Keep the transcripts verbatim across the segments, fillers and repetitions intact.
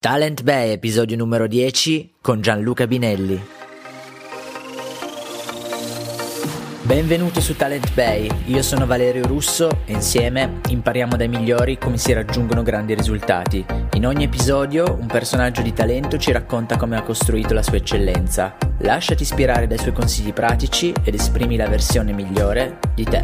Talent Bay, episodio numero dieci, con Gianluca Binelli. Benvenuto su Talent Bay, io sono Valerio Russo e insieme impariamo dai migliori come si raggiungono grandi risultati. In ogni episodio un personaggio di talento ci racconta come ha costruito la sua eccellenza. Lasciati ispirare dai suoi consigli pratici ed esprimi la versione migliore di te.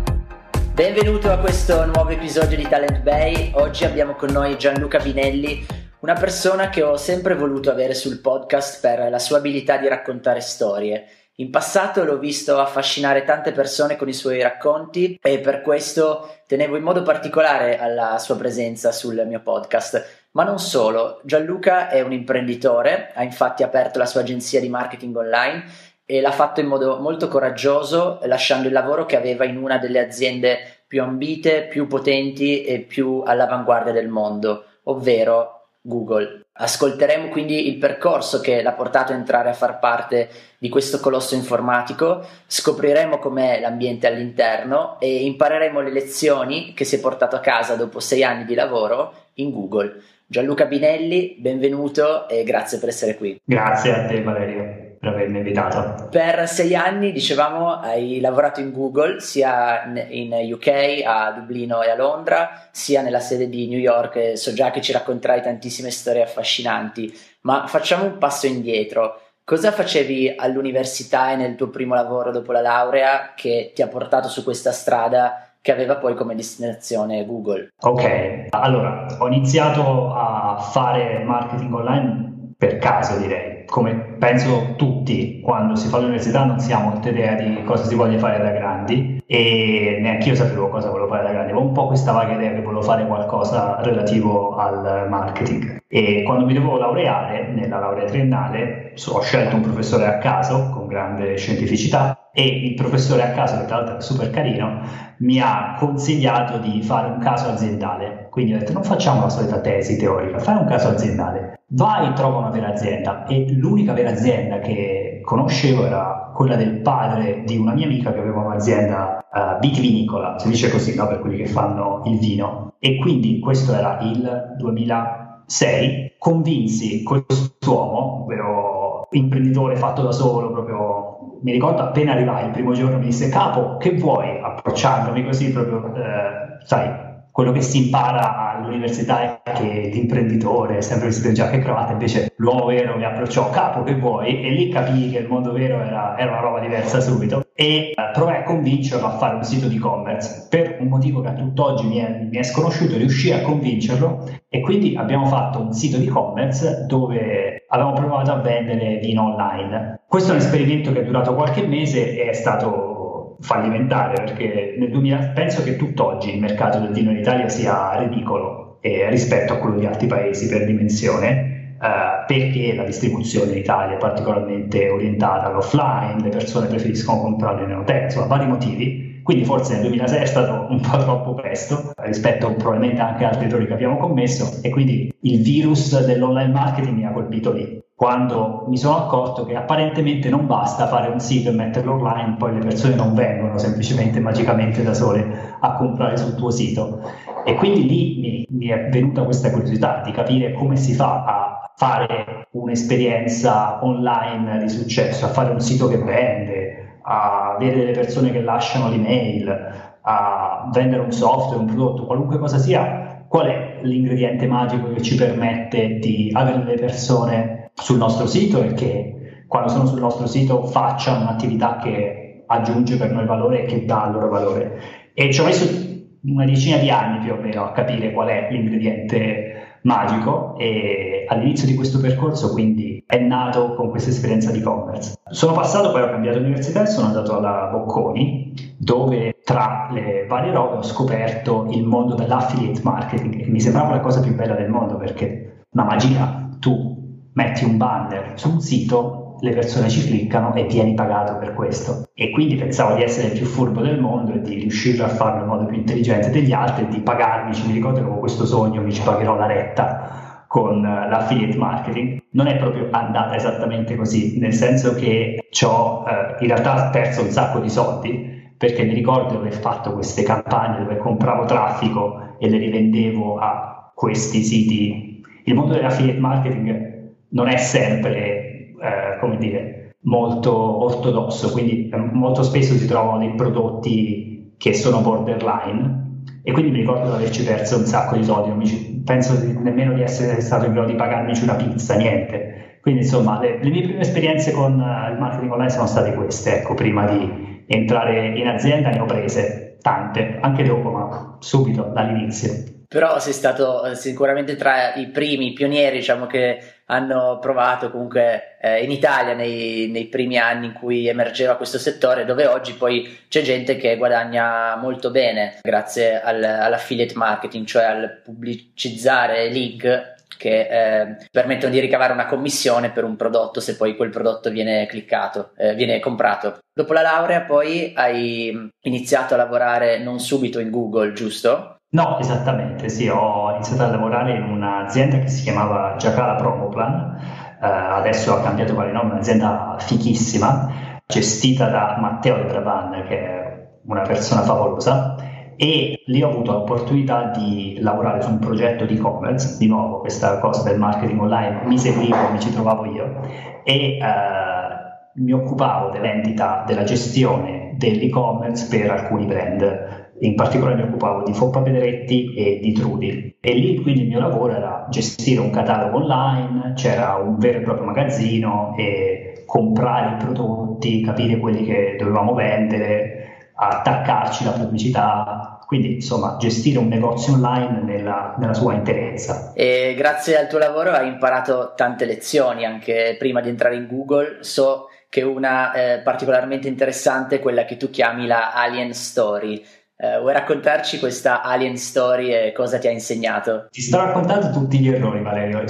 Benvenuto a questo nuovo episodio di Talent Bay. Oggi abbiamo con noi Gianluca Binelli, una persona che ho sempre voluto avere sul podcast per la sua abilità di raccontare storie. In passato l'ho visto affascinare tante persone con i suoi racconti e per questo tenevo in modo particolare alla sua presenza sul mio podcast. Ma non solo, Gianluca è un imprenditore, ha infatti aperto la sua agenzia di marketing online e l'ha fatto in modo molto coraggioso, lasciando il lavoro che aveva in una delle aziende più ambite, più potenti e più all'avanguardia del mondo, ovvero Google. Ascolteremo quindi il percorso che l'ha portato a entrare a far parte di questo colosso informatico, scopriremo com'è l'ambiente all'interno e impareremo le lezioni che si è portato a casa dopo sei anni di lavoro in Google. Gianluca Binelli, benvenuto e grazie per essere qui. Grazie a te Valerio per avermi invitato. Per sei anni, dicevamo, hai lavorato in Google sia in U K, a Dublino e a Londra, sia nella sede di New York, e so già che ci racconterai tantissime storie affascinanti, ma facciamo un passo indietro. Cosa facevi all'università e nel tuo primo lavoro dopo la laurea che ti ha portato su questa strada che aveva poi come destinazione Google? Ok, allora ho iniziato a fare marketing online per caso, direi. Come penso tutti, quando si fa l'università non si ha molta idea di cosa si voglia fare da grandi e neanche io sapevo cosa volevo fare da grandi, avevo un po' questa vaga idea che volevo fare qualcosa relativo al marketing. E quando mi dovevo laureare, nella laurea triennale, ho scelto un professore a caso con grande scientificità e il professore a caso, che tra l'altro è super carino, mi ha consigliato di fare un caso aziendale. Quindi ho detto: non facciamo la solita tesi teorica, fai un caso aziendale, vai e trova una vera azienda. E l'unica vera azienda che conoscevo era quella del padre di una mia amica che aveva un'azienda uh, vitivinicola, si dice così, no? Per quelli che fanno il vino. E quindi questo era il duemilasei, convinsi quest'uomo, ovvero imprenditore fatto da solo, proprio. Mi ricordo appena arrivai il primo giorno mi disse: capo, che vuoi? Approcciandomi così proprio, eh, sai, quello che si impara all'università è che l'imprenditore è sempre vestito in giacca e cravatta, invece l'uomo vero mi approcciò: capo, che vuoi? E lì capii che il mondo vero era, era una roba diversa subito e eh, provai a convincerlo a fare un sito di e-commerce per un motivo che a tutt'oggi mi è, mi è sconosciuto. Riuscii a convincerlo e quindi abbiamo fatto un sito di e-commerce dove avevamo provato a vendere vino online. Questo è un esperimento che è durato qualche mese e è stato fallimentare, perché nel duemila penso che tutt'oggi il mercato del vino in Italia sia ridicolo eh, rispetto a quello di altri paesi per dimensione, eh, perché la distribuzione in Italia è particolarmente orientata all'offline, le persone preferiscono comprarlo in hotel, insomma vari motivi. Quindi forse nel duemilasei è stato un po' troppo presto rispetto a probabilmente anche altri errori che abbiamo commesso, e quindi il virus dell'online marketing mi ha colpito lì, quando mi sono accorto che apparentemente non basta fare un sito e metterlo online, poi le persone non vengono semplicemente magicamente da sole a comprare sul tuo sito. E quindi lì mi, mi è venuta questa curiosità di capire come si fa a fare un'esperienza online di successo, a fare un sito che vende, a avere delle persone che lasciano l'email, a vendere un software, un prodotto, qualunque cosa sia. Qual è l'ingrediente magico che ci permette di avere delle persone sul nostro sito e che quando sono sul nostro sito facciano un'attività che aggiunge per noi valore e che dà il loro valore? E ci ho messo una decina di anni più o meno a capire qual è l'ingrediente magico, e all'inizio di questo percorso quindi è nato con questa esperienza di e-commerce. Sono passato, poi ho cambiato università e sono andato alla Bocconi, dove tra le varie robe ho scoperto il mondo dell'affiliate marketing, e mi sembrava la cosa più bella del mondo, perché una magia: tu metti un banner su un sito, le persone ci cliccano e vieni pagato per questo. E quindi pensavo di essere il più furbo del mondo e di riuscire a farlo in modo più intelligente degli altri e di pagarmi. Ci mi ricordo che avevo questo sogno: mi ci pagherò la retta con l'affiliate marketing. Non è proprio andata esattamente così, nel senso che ci ho eh, in realtà perso un sacco di soldi, perché mi ricordo di aver fatto queste campagne dove compravo traffico e le rivendevo a questi siti il mondo dell'affiliate marketing non è sempre, eh, come dire, molto ortodosso, quindi eh, molto spesso si trovano dei prodotti che sono borderline, e quindi mi ricordo di averci perso un sacco di soldi, non mi, penso di, nemmeno di essere stato in grado di pagarmici una pizza, niente. Quindi insomma le, le mie prime esperienze con uh, il marketing online sono state queste, ecco, prima di entrare in azienda ne ho prese tante, anche dopo, ma subito, dall'inizio. Però sei stato sicuramente tra i primi pionieri, diciamo, che hanno provato comunque eh, in Italia nei, nei primi anni in cui emergeva questo settore, dove oggi poi c'è gente che guadagna molto bene grazie al, all'affiliate marketing, cioè al pubblicizzare link che eh, permettono di ricavare una commissione per un prodotto se poi quel prodotto viene cliccato, eh, viene comprato. Dopo la laurea poi hai iniziato a lavorare non subito in Google, giusto? No, esattamente, sì, ho iniziato a lavorare in un'azienda che si chiamava Giacala Promoplan, eh, adesso ha cambiato quale nome, un'azienda fichissima, gestita da Matteo De Braban, che è una persona favolosa, e lì ho avuto l'opportunità di lavorare su un progetto di e-commerce, di nuovo questa cosa del marketing online, mi seguivo, mi ci trovavo io, e eh, mi occupavo dell'entità, della gestione dell'e-commerce per alcuni brand. In particolare mi occupavo di Foppa Pedretti e di Trudi, e lì quindi il mio lavoro era gestire un catalogo online, c'era un vero e proprio magazzino e comprare i prodotti, capire quelli che dovevamo vendere, attaccarci la pubblicità, quindi insomma gestire un negozio online nella, nella sua interezza. E grazie al tuo lavoro hai imparato tante lezioni anche prima di entrare in Google. So che una eh, particolarmente interessante è quella che tu chiami la Alien Story. Uh, vuoi raccontarci questa Alien Story e cosa ti ha insegnato? Ti sto raccontando tutti gli errori, Valerio.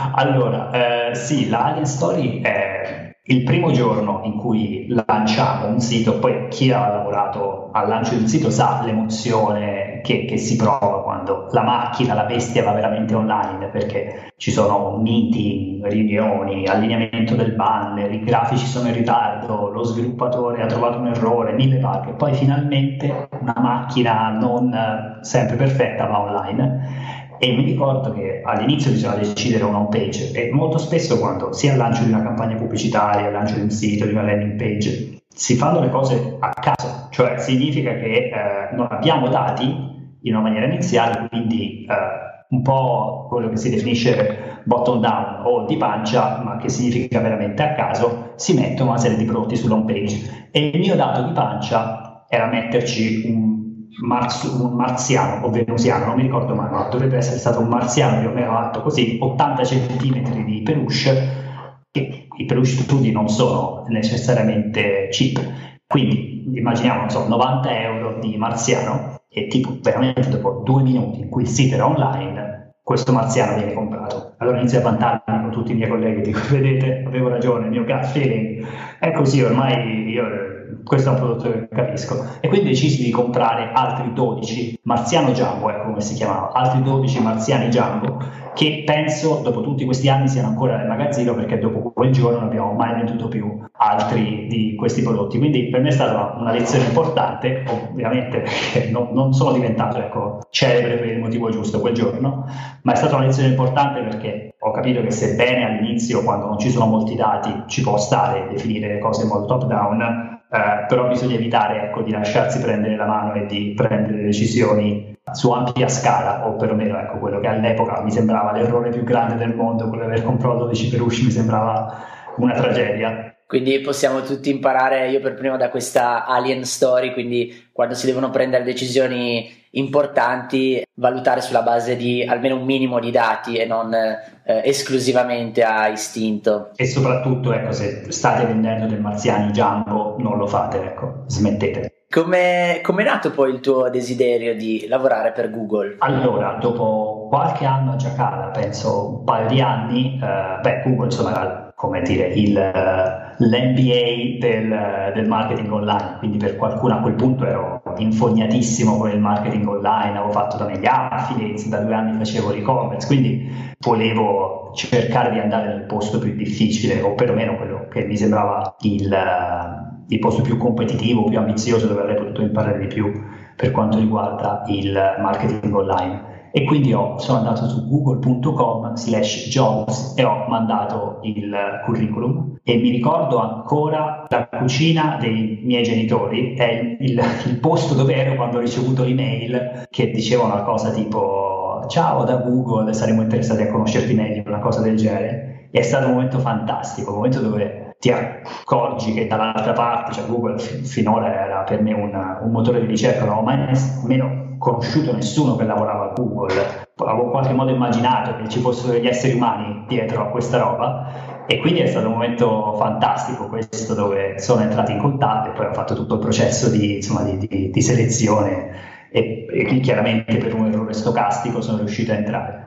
Allora, eh, sì, la Alien Story è il primo giorno in cui lanciamo un sito. Poi chi ha lavorato al lancio di un sito sa l'emozione che, che si prova quando la macchina, la bestia va veramente online, perché ci sono meeting, riunioni, allineamento del banner, i grafici sono in ritardo, lo sviluppatore ha trovato un errore, mille bug, e poi finalmente una macchina non sempre perfetta va online. E mi ricordo che all'inizio bisogna decidere una home page, e molto spesso quando sia al lancio di una campagna pubblicitaria, al lancio di un sito, di una landing page, si fanno le cose a caso, cioè significa che eh, non abbiamo dati in una maniera iniziale, quindi eh, un po' quello che si definisce bottom down o di pancia, ma che significa veramente a caso, si mettono una serie di prodotti sull'home page. E il mio dato di pancia era metterci un Marz, un marziano o venusiano, non mi ricordo mai, ma dovrebbe essere stato un marziano più o meno alto così, ottanta centimetri di peluche, e i peluche studi non sono necessariamente cheap, quindi immaginiamo, non so, novanta euro di marziano, e tipo veramente dopo due minuti in cui il sito era online, questo marziano viene comprato. Allora inizio a vantarmi con tutti i miei colleghi, dico: vedete, avevo ragione, il mio gut feeling è così, ormai io questo è un prodotto che capisco. E quindi decisi di comprare altri dodici marziano jumbo, ecco come si chiamava, altri dodici marziani jumbo, che penso dopo tutti questi anni siano ancora nel magazzino, perché dopo quel giorno non abbiamo mai venduto più altri di questi prodotti. Quindi per me è stata una lezione importante, ovviamente perché non, non sono diventato, ecco, celebre per il motivo giusto quel giorno, ma è stata una lezione importante perché ho capito che sebbene all'inizio, quando non ci sono molti dati, ci può stare definire le cose in modo top down, Eh, però bisogna evitare, ecco, di lasciarsi prendere la mano e di prendere decisioni su ampia scala, o perlomeno, ecco, quello che all'epoca mi sembrava l'errore più grande del mondo, quello di aver comprato dodici peluche, mi sembrava una tragedia. Quindi possiamo tutti imparare, io per primo, da questa Alien Story, quindi quando si devono prendere decisioni importanti, valutare sulla base di almeno un minimo di dati e non eh, esclusivamente a istinto. E soprattutto, ecco, se state vendendo dei marziani jumbo, non lo fate, ecco, smettete. Come è nato poi il tuo desiderio di lavorare per Google? Allora, dopo qualche anno a Giacala, penso un paio di anni, eh, beh, Google insomma era, come dire, il, l'M B A del, del marketing online, quindi per qualcuno a quel punto ero infognatissimo con il marketing online, avevo fatto da me gli affiliates, da due anni facevo l'e-commerce, quindi volevo cercare di andare nel posto più difficile, o perlomeno quello che mi sembrava il, il posto più competitivo, più ambizioso, dove avrei potuto imparare di più per quanto riguarda il marketing online. E quindi ho, sono andato su google punto com slash jobs e ho mandato il curriculum, e mi ricordo ancora la cucina dei miei genitori, è il, il, il posto dove ero quando ho ricevuto l'email che diceva una cosa tipo ciao da Google, saremo interessati a conoscerti meglio, una cosa del genere. E è stato un momento fantastico, un momento dove ti accorgi che dall'altra parte, cioè Google f- finora era per me un, un motore di ricerca, non ho mai nemmeno conosciuto nessuno che lavorava a Google, avevo in qualche modo immaginato che ci fossero degli esseri umani dietro a questa roba, e quindi è stato un momento fantastico questo, dove sono entrato in contatto e poi ho fatto tutto il processo di, insomma, di, di, di selezione e, e chiaramente per un errore stocastico sono riuscito a entrare.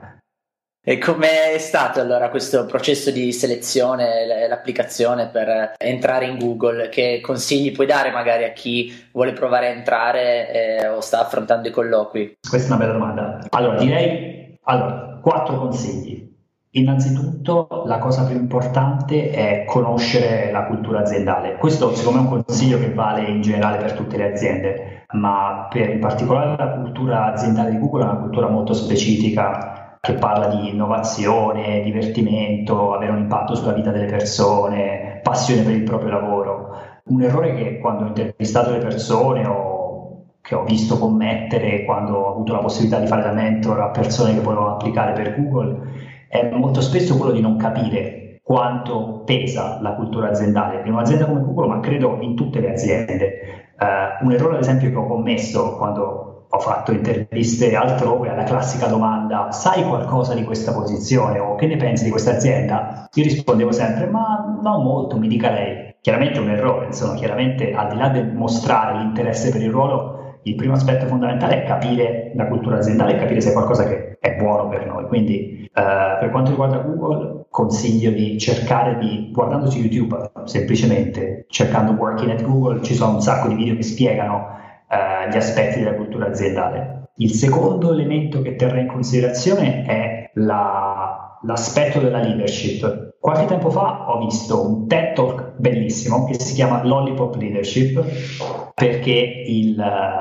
E com'è stato allora questo processo di selezione, l'applicazione per entrare in Google? Che consigli puoi dare magari a chi vuole provare a entrare eh, o sta affrontando i colloqui? Questa è una bella domanda. Allora, direi allora, quattro consigli. Innanzitutto, la cosa più importante è conoscere la cultura aziendale. Questo secondo me è un consiglio che vale in generale per tutte le aziende, ma per in particolare la cultura aziendale di Google è una cultura molto specifica, che parla di innovazione, divertimento, avere un impatto sulla vita delle persone, passione per il proprio lavoro. Un errore che quando ho intervistato le persone o che ho visto commettere quando ho avuto la possibilità di fare da mentor a persone che volevano applicare per Google è molto spesso quello di non capire quanto pesa la cultura aziendale in un'azienda come Google, ma credo in tutte le aziende. Uh, un errore ad esempio che ho commesso quando ho fatto interviste altrove, alla classica domanda sai qualcosa di questa posizione o che ne pensi di questa azienda? Io rispondevo sempre ma non molto, mi dica lei. Chiaramente è un errore, insomma, chiaramente al di là del mostrare l'interesse per il ruolo, il primo aspetto fondamentale è capire la cultura aziendale e capire se è qualcosa che è buono per noi. Quindi eh, per quanto riguarda Google consiglio di cercare di, guardando su YouTube semplicemente, cercando Working at Google, ci sono un sacco di video che spiegano Uh, gli aspetti della cultura aziendale. Il secondo elemento che terrei in considerazione è la, l'aspetto della leadership. Qualche tempo fa ho visto un TED Talk bellissimo che si chiama Lollipop Leadership, perché il,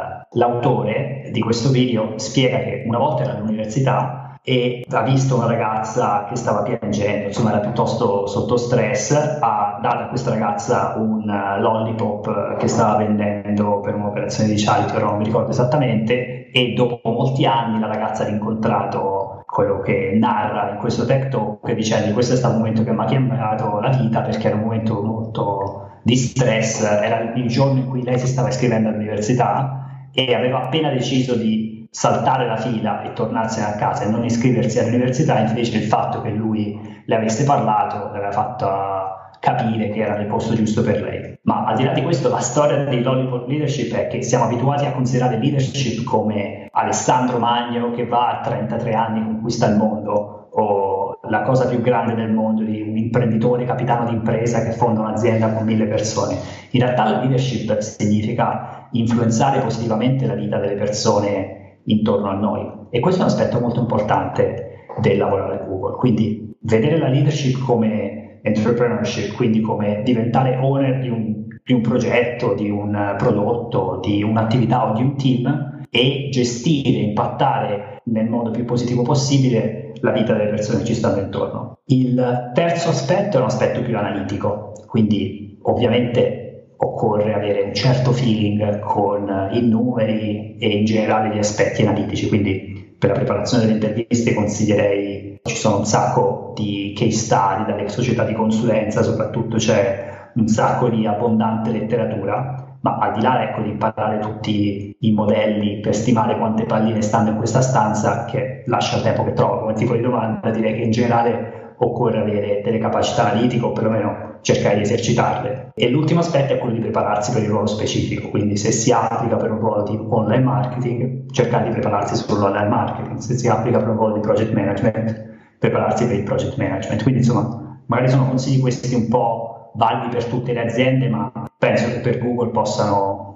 l'autore di questo video spiega che una volta era all'università e ha visto una ragazza che stava piangendo, insomma era piuttosto sotto stress, ha dato a questa ragazza un lollipop che stava vendendo per un'operazione di Charity, però non mi ricordo esattamente, e dopo molti anni la ragazza ha rincontrato quello che narra in questo TED Talk dicendo questo è stato un momento che mi ha cambiato la vita perché era un momento molto di stress, era il giorno in cui lei si stava iscrivendo all'università e aveva appena deciso di saltare la fila e tornarsene a casa e non iscriversi all'università, invece il fatto che lui le avesse parlato le aveva fatto capire che era nel posto giusto per lei. Ma al di là di questo, la storia di Lollipop Leadership è che siamo abituati a considerare leadership come Alessandro Magno che va a trentatré anni e conquista il mondo, o la cosa più grande del mondo di un imprenditore capitano di impresa che fonda un'azienda con mille persone. In realtà la leadership significa influenzare positivamente la vita delle persone intorno a noi, e questo è un aspetto molto importante del lavorare a Google. Quindi vedere la leadership come entrepreneurship, quindi come diventare owner di un, di un progetto, di un prodotto, di un'attività o di un team, e gestire, impattare nel modo più positivo possibile la vita delle persone che ci stanno intorno. Il terzo aspetto è un aspetto più analitico, quindi ovviamente occorre avere un certo feeling con i numeri e in generale gli aspetti analitici, quindi per la preparazione delle interviste consiglierei, ci sono un sacco di case study dalle società di consulenza, soprattutto c'è un sacco di abbondante letteratura, ma al di là ecco, di imparare tutti i modelli per stimare quante palline stanno in questa stanza, che lascia il tempo che trova come tipo di domanda, direi che in generale occorre avere delle capacità analitiche o perlomeno cercare di esercitarle. E l'ultimo aspetto è quello di prepararsi per il ruolo specifico, quindi se si applica per un ruolo di online marketing, cercare di prepararsi sull'online marketing, se si applica per un ruolo di project management, prepararsi per il project management. Quindi insomma, magari sono consigli questi un po' validi per tutte le aziende, ma penso che per Google possano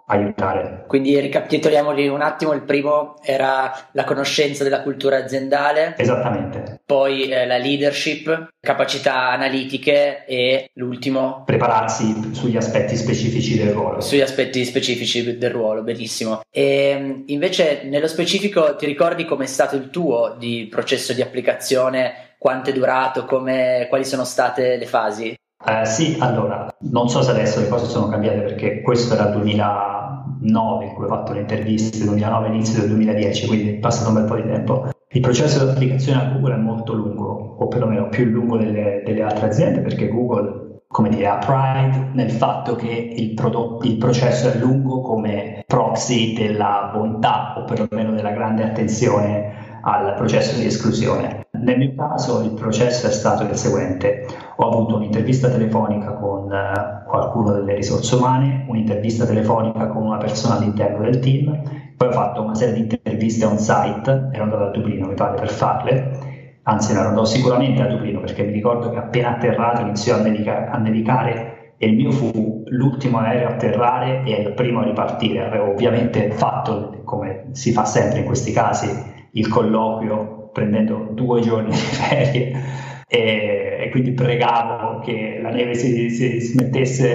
aiutare. Quindi ricapitoliamoli un attimo: il primo era la conoscenza della cultura aziendale, esattamente, poi eh, la leadership, capacità analitiche, e l'ultimo prepararsi sugli aspetti specifici del ruolo. Sugli aspetti specifici del ruolo, benissimo. E invece nello specifico ti ricordi com'è stato il tuo di processo di applicazione? Quanto è durato? Come, quali sono state le fasi? Eh, sì, allora, non so se adesso le cose sono cambiate, perché questo era il duemilanove in cui ho fatto le interviste, duemilanove inizio del duemiladieci, quindi è passato un bel po' di tempo. Il processo di applicazione a Google è molto lungo, o perlomeno più lungo delle, delle altre aziende, perché Google, come dire, ha pride nel fatto che il, prodotto, il processo è lungo come proxy della bontà, o perlomeno della grande attenzione al processo di esclusione. Nel mio caso il processo è stato il seguente: ho avuto un'intervista telefonica con uh, qualcuno delle risorse umane, un'intervista telefonica con una persona all'interno del team, poi ho fatto una serie di interviste on site, ero andato a Dublino mi pare per farle, anzi ero andato sicuramente a Dublino, perché mi ricordo che appena atterrato iniziò a, nevica- a nevicare e il mio fu l'ultimo aereo a atterrare e il primo a ripartire. Avevo ovviamente fatto, come si fa sempre in questi casi, il colloquio prendendo due giorni di ferie e, e quindi pregavo che la neve si, si smettesse,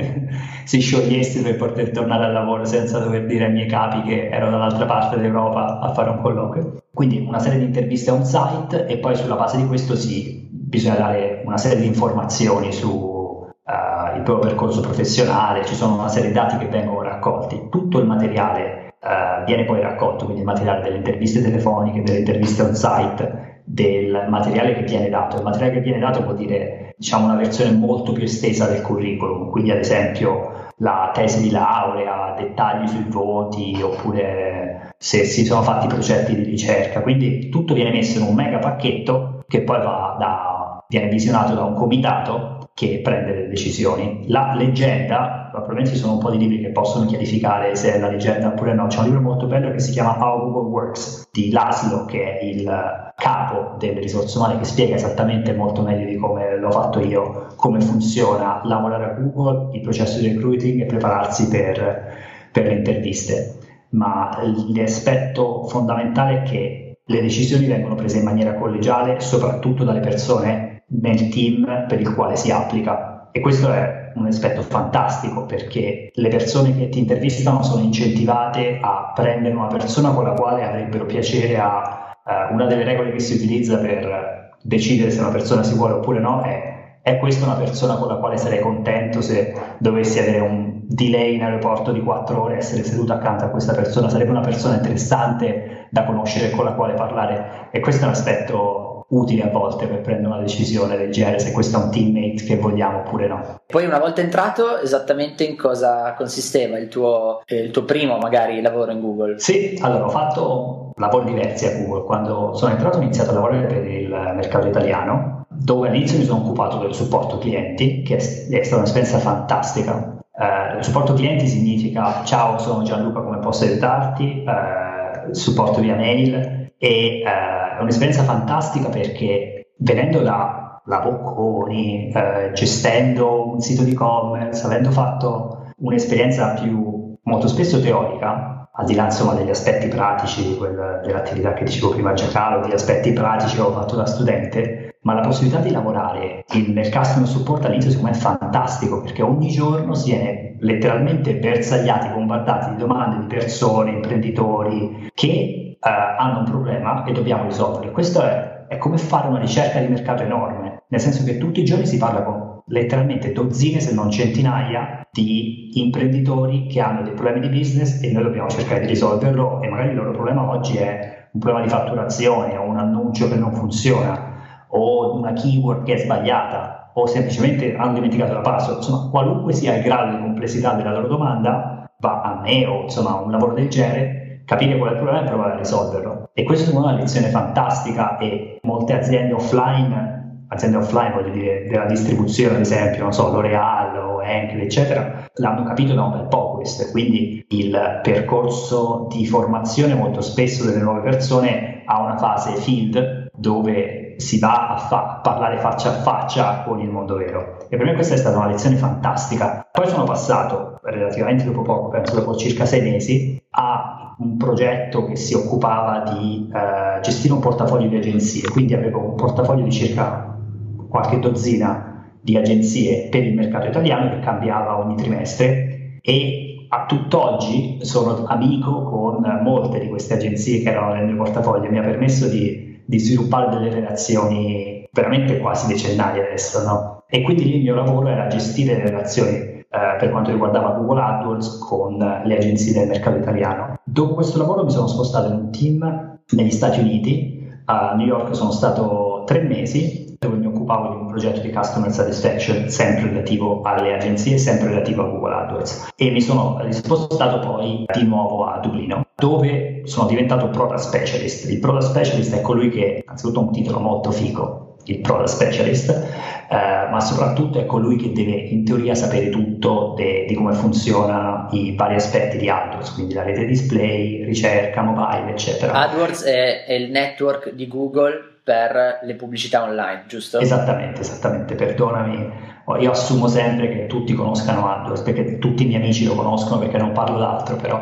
si sciogliesse per poter tornare al lavoro senza dover dire ai miei capi che ero dall'altra parte d'Europa a fare un colloquio. Quindi una serie di interviste on site, e poi sulla base di questo sì, bisogna dare una serie di informazioni su uh, il proprio percorso professionale, ci sono una serie di dati che vengono raccolti, tutto il materiale Uh, viene poi raccolto, quindi il materiale delle interviste telefoniche, delle interviste on site, del materiale che viene dato. Il materiale che viene dato vuol dire, diciamo, una versione molto più estesa del curriculum, quindi ad esempio la tesi di laurea, dettagli sui voti, oppure se si sono fatti progetti di ricerca, quindi tutto viene messo in un mega pacchetto che poi va da, viene visionato da un comitato che prende le decisioni. La leggenda, probabilmente ci sono un po' di libri che possono chiarificare se è la leggenda oppure no. C'è un libro molto bello che si chiama How Google Works di Laszlo, che è il capo delle risorse umane, che spiega esattamente, molto meglio di come l'ho fatto io, come funziona lavorare a Google, il processo di recruiting e prepararsi per, per le interviste. Ma l'aspetto fondamentale è che le decisioni vengono prese in maniera collegiale, soprattutto dalle persone nel team per il quale si applica, e questo è un aspetto fantastico, perché le persone che ti intervistano sono incentivate a prendere una persona con la quale avrebbero piacere a uh, una delle regole che si utilizza per decidere se una persona si vuole oppure no è: è questa una persona con la quale sarei contento se dovessi avere un delay in aeroporto di quattro ore, essere seduto accanto a questa persona, sarebbe una persona interessante da conoscere e con la quale parlare. E questo è un aspetto utile a volte per prendere una decisione del genere, se questo è un teammate che vogliamo oppure no. Poi, una volta entrato, esattamente in cosa consisteva il tuo, eh, il tuo primo magari lavoro in Google? Sì, allora ho fatto lavori diversi a Google. Quando sono entrato ho iniziato a lavorare per il mercato italiano, dove all'inizio mi sono occupato del supporto clienti, che è stata un'esperienza fantastica. Eh, il supporto clienti significa: ciao, sono Gianluca, come posso aiutarti? Eh, supporto via mail. E uh, è un'esperienza fantastica, perché venendo da la Bocconi, eh, gestendo un sito di e-commerce, avendo fatto un'esperienza più molto spesso teorica, al di là insomma degli aspetti pratici, quel, dell'attività che dicevo prima a Giancarlo, degli aspetti pratici che ho fatto da studente, ma la possibilità di lavorare in, nel customer support all'inizio secondo me è fantastico, perché ogni giorno si viene letteralmente bersagliati, bombardati di domande di persone, imprenditori che Uh, hanno un problema e dobbiamo risolverlo. Questo è, è come fare una ricerca di mercato enorme, nel senso che tutti i giorni si parla con letteralmente dozzine, se non centinaia, di imprenditori che hanno dei problemi di business e noi dobbiamo cercare di risolverlo, e magari il loro problema oggi è un problema di fatturazione, o un annuncio che non funziona, o una keyword che è sbagliata, o semplicemente hanno dimenticato la password. Insomma, qualunque sia il grado di complessità della loro domanda, va a me o insomma un lavoro del genere capire qual è il problema e provare a risolverlo. E questa è una lezione fantastica, e molte aziende offline, aziende offline voglio dire della distribuzione, ad esempio, non so, L'Oreal o Henkel, eccetera, l'hanno capito da un bel po' questo, e quindi il percorso di formazione molto spesso delle nuove persone ha una fase field dove che si va a fa- parlare faccia a faccia con il mondo vero. E per me questa è stata una lezione fantastica. Poi sono passato, relativamente dopo poco, penso dopo circa sei mesi, a un progetto che si occupava di eh, gestire un portafoglio di agenzie, quindi avevo un portafoglio di circa qualche dozzina di agenzie per il mercato italiano che cambiava ogni trimestre, e a tutt'oggi sono amico con molte di queste agenzie che erano nel mio portafoglio. Mi ha permesso di, di sviluppare delle relazioni veramente quasi decennali adesso, no? E quindi lì il mio lavoro era gestire le relazioni eh, per quanto riguardava Google AdWords con le agenzie del mercato italiano. Dopo questo lavoro mi sono spostato in un team negli Stati Uniti. A New York sono stato tre mesi, dove mi occupavo di un progetto di customer satisfaction sempre relativo alle agenzie, sempre relativo a Google AdWords, e mi sono rispostato poi di nuovo a Dublino, dove sono diventato product specialist. Il product specialist è colui che, anzitutto, ha un titolo molto figo, il product specialist, eh, ma soprattutto è colui che deve in teoria sapere tutto de, di come funzionano i vari aspetti di AdWords, quindi la rete display, ricerca, mobile, eccetera. AdWords è, è il network di Google per le pubblicità online, giusto? Esattamente, esattamente, perdonami, io assumo sempre che tutti conoscano AdWords, perché tutti i miei amici lo conoscono, perché non parlo d'altro, però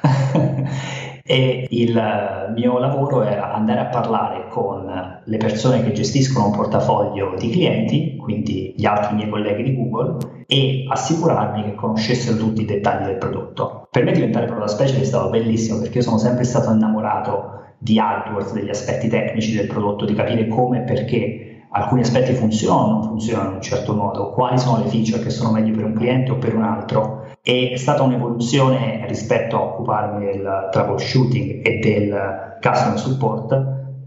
e il mio lavoro era andare a parlare con le persone che gestiscono un portafoglio di clienti, quindi gli altri miei colleghi di Google, e assicurarmi che conoscessero tutti i dettagli del prodotto. Per me diventare product specialist è stato bellissimo, perché io sono sempre stato innamorato di AdWords, degli aspetti tecnici del prodotto, di capire come e perché alcuni aspetti funzionano o non funzionano in un certo modo, quali sono le feature che sono meglio per un cliente o per un altro. E è stata un'evoluzione rispetto a occuparmi del troubleshooting e del customer support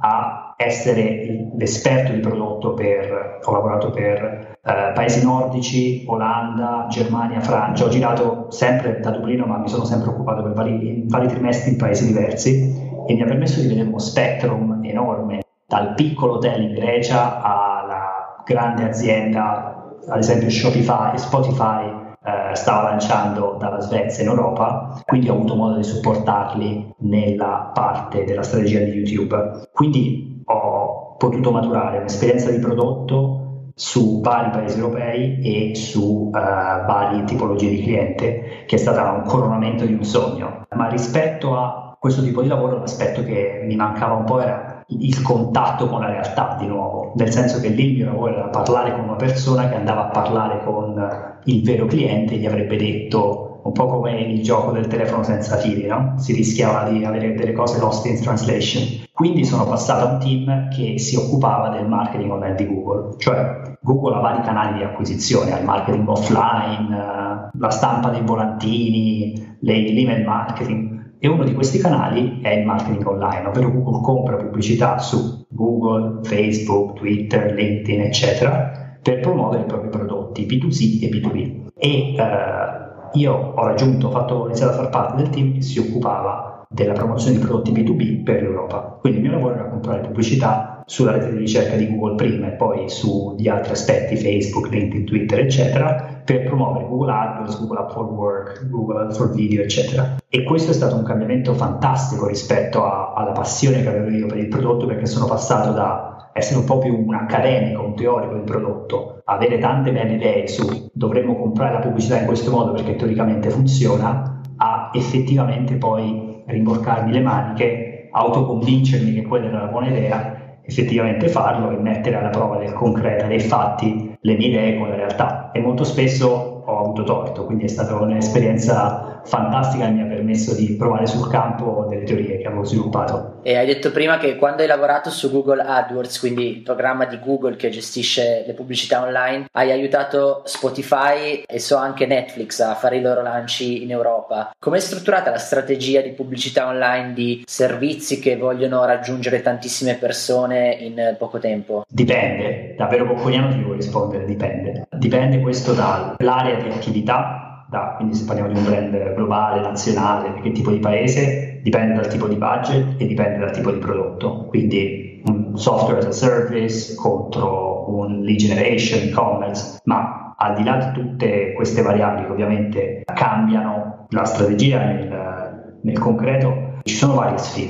a essere l'esperto di prodotto. Per, ho lavorato per eh, paesi nordici, Olanda, Germania, Francia, ho girato sempre da Dublino, ma mi sono sempre occupato per vari, vari trimestri in paesi diversi, e mi ha permesso di vedere uno spectrum enorme, dal piccolo hotel in Grecia alla grande azienda, ad esempio Shopify, Spotify eh, stava lanciando dalla Svezia in Europa, quindi ho avuto modo di supportarli nella parte della strategia di YouTube. Quindi ho potuto maturare un'esperienza di prodotto su vari paesi europei e su uh, varie tipologie di cliente, che è stata un coronamento di un sogno. Ma rispetto a questo tipo di lavoro, l'aspetto che mi mancava un po' era il contatto con la realtà, di nuovo, nel senso che lì il mio lavoro era parlare con una persona che andava a parlare con il vero cliente e gli avrebbe detto, un po' come il gioco del telefono senza fili, no? Si rischiava di avere delle cose lost in translation. Quindi sono passato a un team che si occupava del marketing online di Google, cioè Google ha vari canali di acquisizione, ha il marketing offline, la stampa dei volantini, l'email marketing, e uno di questi canali è il marketing online, ovvero Google compra pubblicità su Google, Facebook, Twitter, LinkedIn, eccetera, per promuovere i propri prodotti B due C e B due B. E eh, io ho raggiunto, ho, fatto, ho iniziato a far parte del team che si occupava della promozione di prodotti B due B per l'Europa. Quindi il mio lavoro era comprare pubblicità sulla rete di ricerca di Google prima e poi sugli altri aspetti, Facebook, LinkedIn, Twitter, eccetera, per promuovere Google AdWords, Google App for Work, Google App for Video, eccetera. E questo è stato un cambiamento fantastico rispetto a, alla passione che avevo io per il prodotto, perché sono passato da essere un po' più un accademico, un teorico del prodotto, avere tante belle idee su dovremmo comprare la pubblicità in questo modo perché teoricamente funziona, a effettivamente poi rimborcarmi le maniche, autoconvincermi che quella era la buona idea, effettivamente farlo e mettere alla prova del concreto, dei fatti, le mie idee con la realtà. E molto spesso ho avuto torto, quindi è stata un'esperienza fantastica che mi ha permesso di provare sul campo delle teorie che avevo sviluppato. E hai detto prima che quando hai lavorato su Google AdWords, quindi il programma di Google che gestisce le pubblicità online, hai aiutato Spotify e so anche Netflix a fare i loro lanci in Europa. Com'è strutturata la strategia di pubblicità online di servizi che vogliono raggiungere tantissime persone in poco tempo? Dipende, davvero bocconiano ti devo rispondere, dipende. Dipende questo dall'area di attività, da, quindi se parliamo di un brand globale, nazionale, che tipo di paese, dipende dal tipo di budget e dipende dal tipo di prodotto. Quindi un software as a service contro un lead generation, e-commerce, ma al di là di tutte queste variabili che ovviamente cambiano la strategia nel, nel concreto, ci sono varie sfide.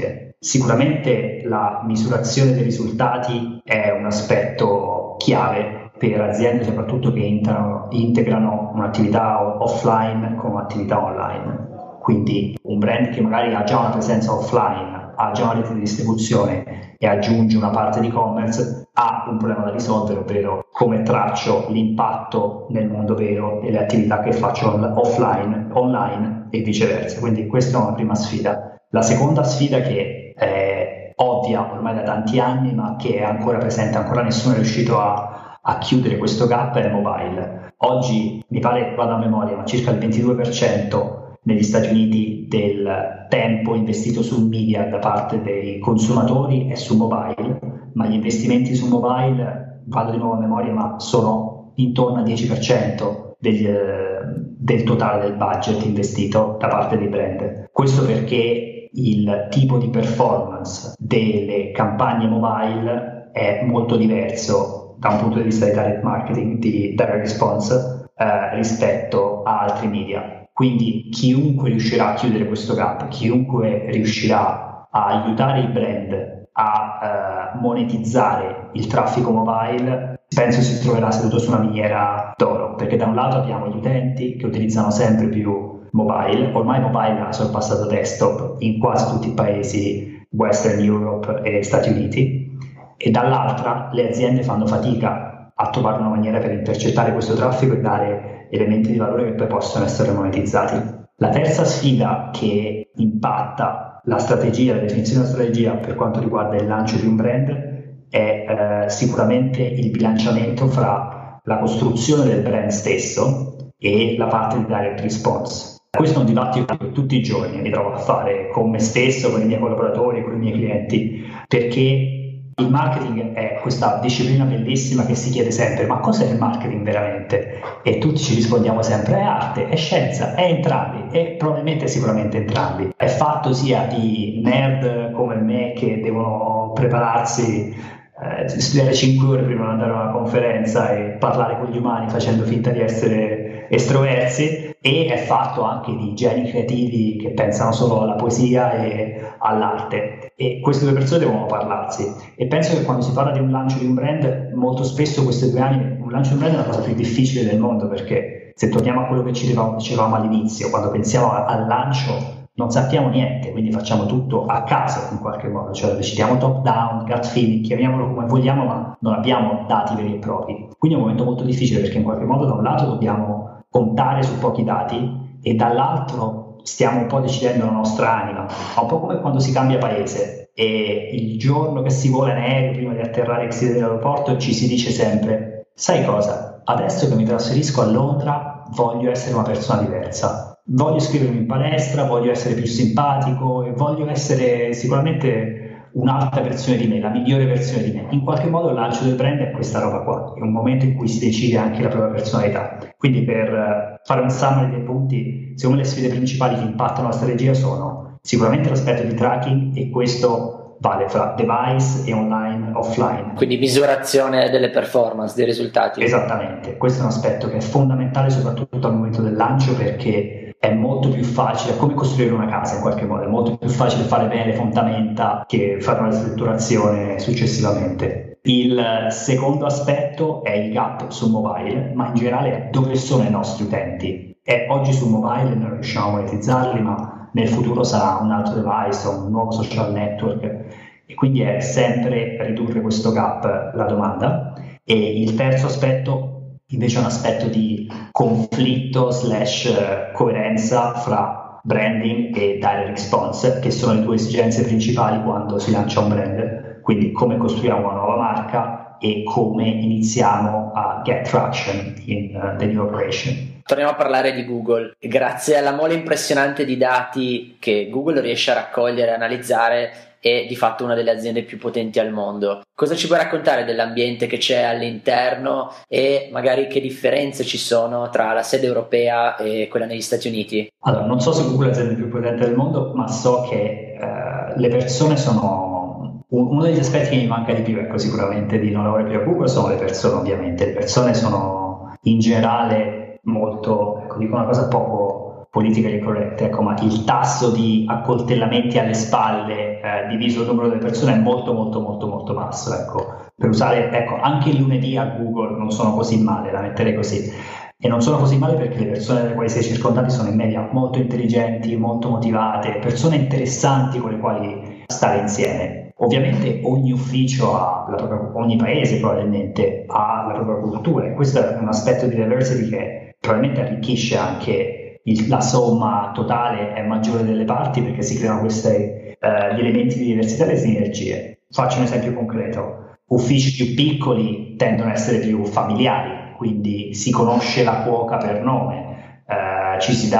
Sicuramente la misurazione dei risultati è un aspetto chiave per aziende soprattutto che integrano, integrano un'attività offline con un'attività online. Quindi un brand che magari ha già una presenza offline, ha già una rete di distribuzione e aggiunge una parte di e-commerce, ha un problema da risolvere, ovvero come traccio l'impatto nel mondo vero e le attività che faccio offline, online e viceversa. Quindi questa è una prima sfida. La seconda sfida, che è ovvia ormai da tanti anni ma che è ancora presente, ancora nessuno è riuscito a, a chiudere questo gap, è il mobile. Oggi mi pare, vado a memoria, ma circa il ventidue per cento negli Stati Uniti del tempo investito sul media da parte dei consumatori è su mobile, ma gli investimenti su mobile, vado di nuovo a memoria, ma sono intorno al dieci per cento degli, eh, del totale del budget investito da parte dei brand. Questo perché il tipo di performance delle campagne mobile è molto diverso da un punto di vista di direct marketing, di direct response, eh, rispetto a altri media. Quindi chiunque riuscirà a chiudere questo gap, chiunque riuscirà a aiutare i brand a uh, monetizzare il traffico mobile, penso si troverà seduto su una miniera d'oro, perché da un lato abbiamo gli utenti che utilizzano sempre più mobile, ormai mobile ha sorpassato desktop in quasi tutti i paesi Western Europe e Stati Uniti, e dall'altra le aziende fanno fatica a trovare una maniera per intercettare questo traffico e dare elementi di valore che poi possono essere monetizzati. La terza sfida che impatta la strategia, la definizione della strategia per quanto riguarda il lancio di un brand è eh, sicuramente il bilanciamento fra la costruzione del brand stesso e la parte di direct response. Questo è un dibattito che tutti i giorni mi trovo a fare con me stesso, con i miei collaboratori, con i miei clienti, perché il marketing è questa disciplina bellissima che si chiede sempre: ma cos'è il marketing veramente? E tutti ci rispondiamo sempre: è arte, è scienza, è entrambi, e probabilmente sicuramente entrambi. È fatto sia di nerd come me che devono prepararsi, eh, studiare cinque ore prima di andare a una conferenza e parlare con gli umani facendo finta di essere estroversi, e è fatto anche di geni creativi che pensano solo alla poesia e all'arte, e queste due persone devono parlarsi. E penso che quando si parla di un lancio di un brand, molto spesso queste due anni, un lancio di un brand è la cosa più difficile del mondo, perché se torniamo a quello che ci dicevamo all'inizio, quando pensiamo al lancio non sappiamo niente, quindi facciamo tutto a caso in qualche modo, cioè decidiamo top down, gut feeling, chiamiamolo come vogliamo, ma non abbiamo dati veri e propri. Quindi è un momento molto difficile, perché in qualche modo da un lato dobbiamo contare su pochi dati e dall'altro stiamo un po' decidendo la nostra anima, un po' come quando si cambia paese e il giorno che si vola in aereo prima di atterrare exit dell'aeroporto ci si dice sempre: sai cosa, adesso che mi trasferisco a Londra voglio essere una persona diversa, voglio iscrivermi in palestra, voglio essere più simpatico e voglio essere sicuramente un'altra versione di me, la migliore versione di me. In qualche modo il lancio del brand è questa roba qua, è un momento in cui si decide anche la propria personalità. Quindi per fare un summary dei punti, secondo me le sfide principali che impattano la strategia sono sicuramente l'aspetto di tracking, e questo vale fra device e online, offline. Quindi misurazione delle performance, dei risultati. Esattamente, questo è un aspetto che è fondamentale soprattutto al momento del lancio, perché è molto più facile, è come costruire una casa in qualche modo, è molto più facile fare bene le fondamenta che fare una ristrutturazione successivamente. Il secondo aspetto è il gap sul mobile, ma in generale dove sono i nostri utenti. E oggi sul mobile non riusciamo a monetizzarli, ma nel futuro sarà un altro device o un nuovo social network, e quindi è sempre ridurre questo gap la domanda. E il terzo aspetto invece è un aspetto di conflitto slash coerenza fra branding e direct response, che sono le due esigenze principali quando si lancia un brand. Quindi come costruiamo una nuova marca e come iniziamo a get traction in uh, the new operation. Torniamo a parlare di Google. Grazie alla mole impressionante di dati che Google riesce a raccogliere e analizzare, è di fatto una delle aziende più potenti al mondo. Cosa ci puoi raccontare dell'ambiente che c'è all'interno e magari che differenze ci sono tra la sede europea e quella negli Stati Uniti? Allora, non so se Google è l'azienda più potente del mondo, ma so che eh, le persone sono... Uno degli aspetti che mi manca di più, ecco, sicuramente di non lavorare più a Google, sono le persone, ovviamente. Le persone sono in generale molto, ecco, dico una cosa poco, politically correct, ecco, ma il tasso di accoltellamenti alle spalle eh, diviso il numero delle persone è molto molto molto molto basso, ecco. Per usare, ecco, anche il lunedì a Google non sono così male, la metterei così. E non sono così male perché le persone delle quali sei circondati sono in media molto intelligenti, molto motivate, persone interessanti con le quali stare insieme. Ovviamente ogni ufficio ha la propria, ogni paese probabilmente ha la propria cultura, e questo è un aspetto di diversity che probabilmente arricchisce anche il, la somma totale è maggiore delle parti, perché si creano questi eh, gli elementi di diversità e le sinergie. Faccio un esempio concreto. Uffici più piccoli tendono a essere più familiari, quindi si conosce la cuoca per nome, eh, ci si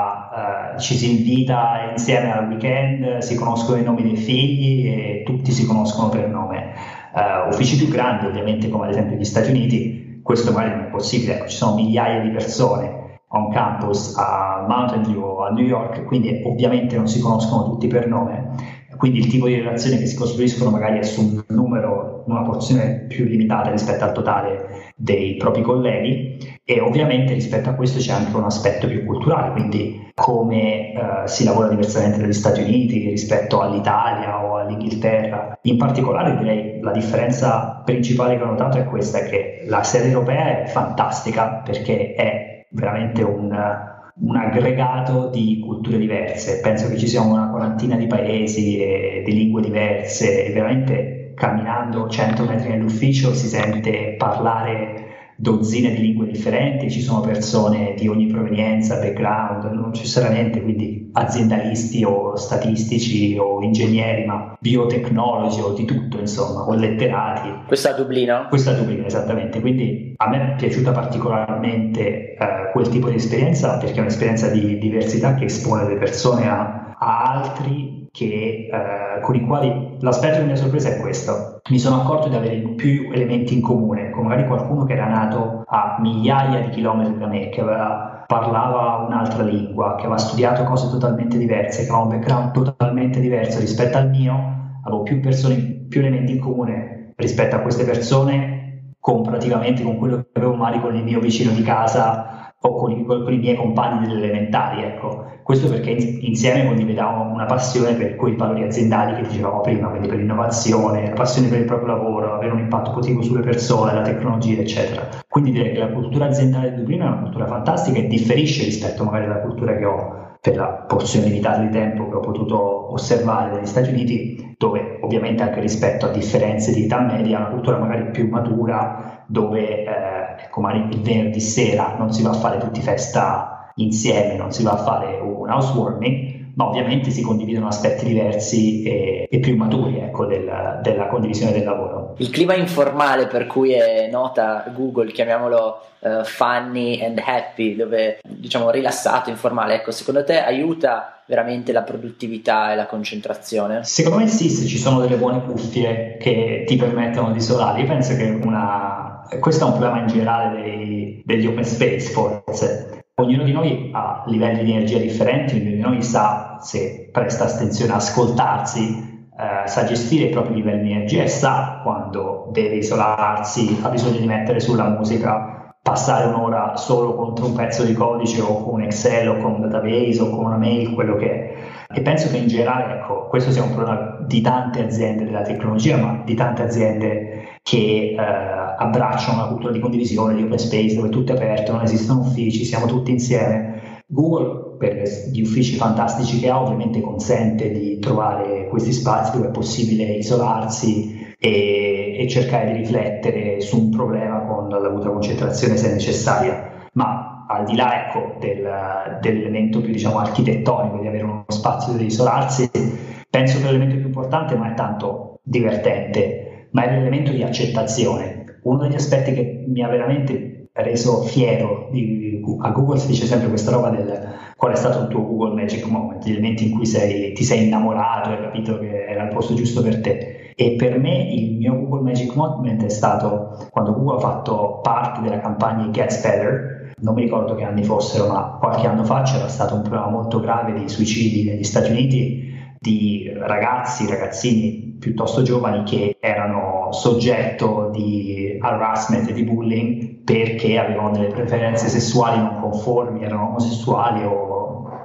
dà, eh, ci si invita insieme al weekend, si conoscono i nomi dei figli e tutti si conoscono per nome. Uh, uffici più grandi, ovviamente, come ad esempio gli Stati Uniti, questo magari non è possibile, ecco, ci sono migliaia di persone on campus a Mountain View o a New York, quindi ovviamente non si conoscono tutti per nome. Quindi il tipo di relazioni che si costruiscono magari è su un numero, una porzione più limitata rispetto al totale dei propri colleghi, e ovviamente rispetto a questo c'è anche un aspetto più culturale, quindi come eh, si lavora diversamente dagli Stati Uniti rispetto all'Italia o all'Inghilterra. In particolare direi la differenza principale che ho notato è questa, è che la sede europea è fantastica perché è veramente un... un aggregato di culture diverse. Penso che ci sia una quarantina di paesi e di lingue diverse, e veramente camminando cento metri nell'ufficio si sente parlare dozzine di lingue differenti, ci sono persone di ogni provenienza, background, non necessariamente quindi aziendalisti o statistici o ingegneri, ma biotecnologi o di tutto, insomma, o letterati. Questo a Dublino? Questo a Dublino, esattamente. Quindi a me è piaciuta particolarmente eh, quel tipo di esperienza, perché è un'esperienza di diversità che espone le persone a, a altri che, eh, con i quali l'aspetto che mi ha sorpresa è questo. Mi sono accorto di avere più elementi in comune, con magari qualcuno che era nato a migliaia di chilometri da me, che aveva, parlava un'altra lingua, che aveva studiato cose totalmente diverse, che aveva un background totalmente diverso rispetto al mio. Avevo più persone, più elementi in comune rispetto a queste persone comparativamente con quello che avevo magari con il mio vicino di casa o con i, con i miei compagni delle elementari, ecco. Questo perché insieme condividevamo una passione per quei valori aziendali che dicevamo prima, quindi per l'innovazione, la passione per il proprio lavoro, avere un impatto positivo sulle persone, la tecnologia, eccetera. Quindi direi che la cultura aziendale di Dublino è una cultura fantastica e differisce rispetto magari alla cultura che ho per la porzione limitata di tempo che ho potuto osservare negli Stati Uniti, dove ovviamente anche rispetto a differenze di età media è una cultura magari più matura, dove eh, ecco, magari il venerdì sera non si va a fare tutti festa insieme, non si va a fare un housewarming, ma ovviamente si condividono aspetti diversi e, e più maturi, ecco, del, della condivisione del lavoro. Il clima informale per cui è nota Google, chiamiamolo uh, funny and happy, dove diciamo rilassato, informale, ecco, secondo te aiuta veramente la produttività e la concentrazione? Secondo me sì, se ci sono delle buone cuffie che ti permettono di isolare. Io penso che una questo è un problema in generale dei, degli open space, forse. Ognuno di noi ha livelli di energia differenti, ognuno di noi sa, se presta attenzione a ascoltarsi, eh, sa gestire i propri livelli di energia e sa quando deve isolarsi, ha bisogno di mettere sulla musica, passare un'ora solo contro un pezzo di codice o con un Excel o con un database o con una mail, quello che è. E penso che in generale, ecco, questo sia un problema di tante aziende della tecnologia, ma di tante aziende che eh, abbracciano una cultura di condivisione, di open space, dove tutto è aperto, non esistono uffici, siamo tutti insieme. Google, per gli uffici fantastici che ha, ovviamente consente di trovare questi spazi dove è possibile isolarsi e, e cercare di riflettere su un problema con la dovuta concentrazione se necessaria. Ma al di là, ecco, del, dell'elemento più, diciamo, architettonico di avere uno spazio dove isolarsi, penso che l'elemento più importante non è tanto divertente, ma è l'elemento di accettazione. Uno degli aspetti che mi ha veramente reso fiero di, a Google si dice sempre questa roba del qual è stato il tuo Google Magic Moment, gli elementi in cui sei, ti sei innamorato e hai capito che era il posto giusto per te. E per me il mio Google Magic Moment è stato quando Google ha fatto parte della campagna Gets Better. Non mi ricordo che anni fossero, ma qualche anno fa c'era stato un problema molto grave di suicidi negli Stati Uniti, di ragazzi, ragazzini piuttosto giovani che erano soggetto di harassment e di bullying perché avevano delle preferenze sessuali non conformi, erano omosessuali o